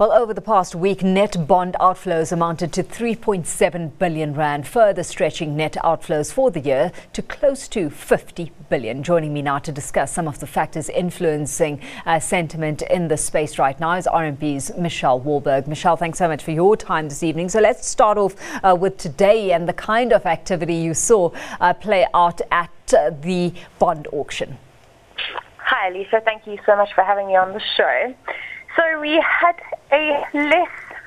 Well, over the past week, net bond outflows amounted to 3.7 billion rand, further stretching net outflows for the year to close to 50 billion. Joining me now to discuss some of the factors influencing sentiment in the space right now is RMB's Michelle Wahlberg. Michelle, thanks so much for your time this evening. So let's start off with today and the kind of activity you saw play out at the bond auction. Hi, Lisa. Thank you so much for having me on the show. So we had a less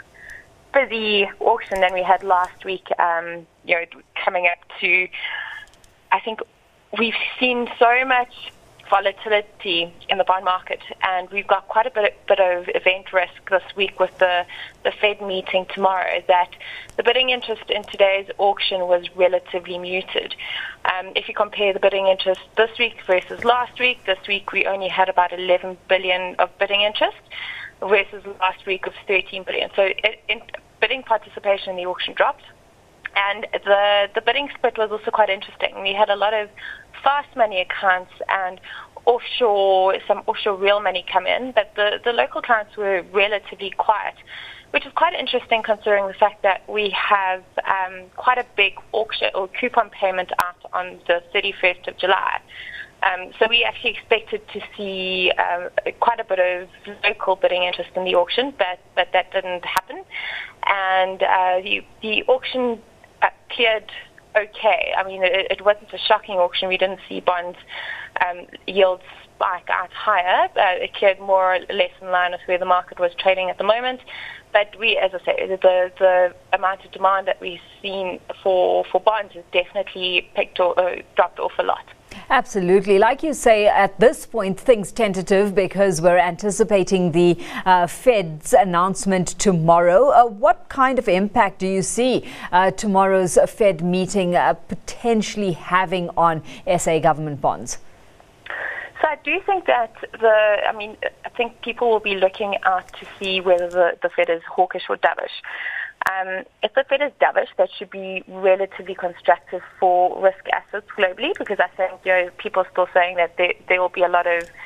busy auction than we had last week. Coming up to, I think we've seen so much volatility in the bond market, and we've got quite a bit of event risk this week with the Fed meeting tomorrow, that the bidding interest in today's auction was relatively muted. If you compare the bidding interest this week versus last week, this week we only had about 11 billion of bidding interest versus last week of 13 billion. So bidding participation in the auction dropped, and the bidding split was also quite interesting. We had a lot of fast money accounts and some offshore real money come in, but the local clients were relatively quiet, which is quite interesting considering the fact that we have quite a big auction or coupon payment out on the 31st of July. So we actually expected to see quite a bit of local bidding interest in the auction, but that didn't happen. And the auction cleared okay. I mean, it wasn't a shocking auction. We didn't see bonds yields spike out higher. It cleared more or less in line with where the market was trading at the moment. But as I say, the amount of demand that we've seen for bonds has definitely dropped off a lot. Absolutely. Like you say, at this point, things tentative because we're anticipating the Fed's announcement tomorrow. What kind of impact do you see tomorrow's Fed meeting potentially having on SA government bonds? So I do think that I think people will be looking out to see whether the Fed is hawkish or dovish. If the Fed is dovish, that should be relatively constructive for risk assets globally, because I think people are still saying that there will be a lot of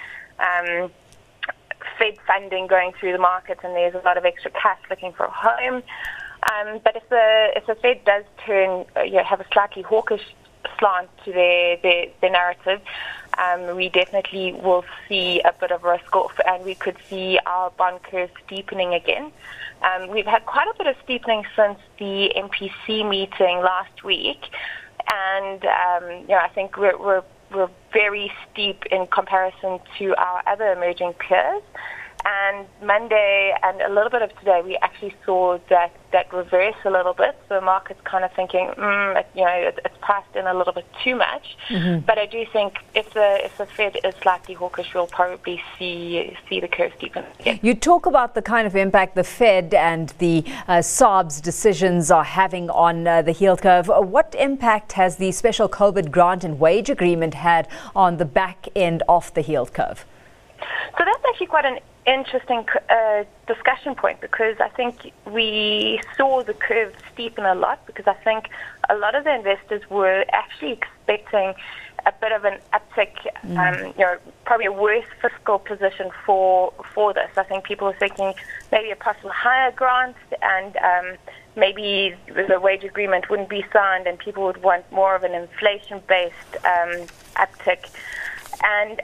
Fed funding going through the markets, and there's a lot of extra cash looking for a home. But if the Fed does have a slightly hawkish slant to their narrative, we definitely will see a bit of risk off, and we could see our bond curve steepening again. We've had quite a bit of steepening since the MPC meeting last week, and I think we're very steep in comparison to our other emerging peers. And Monday and a little bit of today, we actually saw that reverse a little bit. So the market's kind of thinking, it's priced in a little bit too much. Mm-hmm. But I do think if the Fed is slightly hawkish, we'll probably see the curve steepen again. You talk about the kind of impact the Fed and the SARB's decisions are having on the yield curve. What impact has the special COVID grant and wage agreement had on the back end of the yield curve? So that's actually quite an interesting discussion point, because I think we saw the curve steepen a lot, because I think a lot of the investors were actually expecting a bit of an uptick, probably a worse fiscal position for this. I think people were thinking maybe a possible higher grant, and maybe the wage agreement wouldn't be signed, and people would want more of an inflation-based uptick. And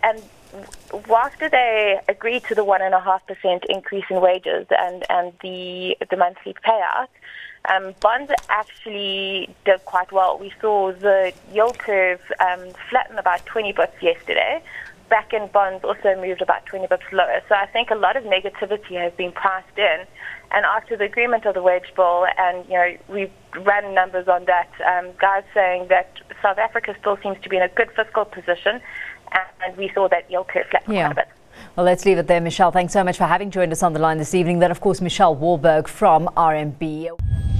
after they agreed to the 1.5% increase in wages and the monthly payout, bonds actually did quite well. We saw the yield curve flatten about 20 bips yesterday. Back-end bonds also moved about 20 bips lower. So I think a lot of negativity has been priced in. And after the agreement of the wage bill, and we've run numbers on that, guys saying that South Africa still seems to be in a good fiscal position, and we saw that yield curve flatten quite a bit. Well, let's leave it there, Michelle. Thanks so much for having joined us on the line this evening. That, of course, Michelle Wahlberg from RMB.